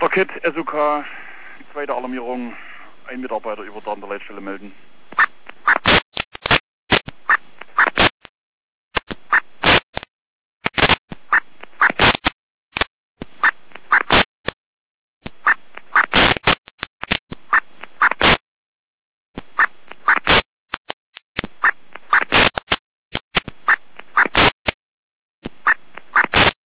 Paket SOK, zweite Alarmierung, ein Mitarbeiter über der Leitstelle melden.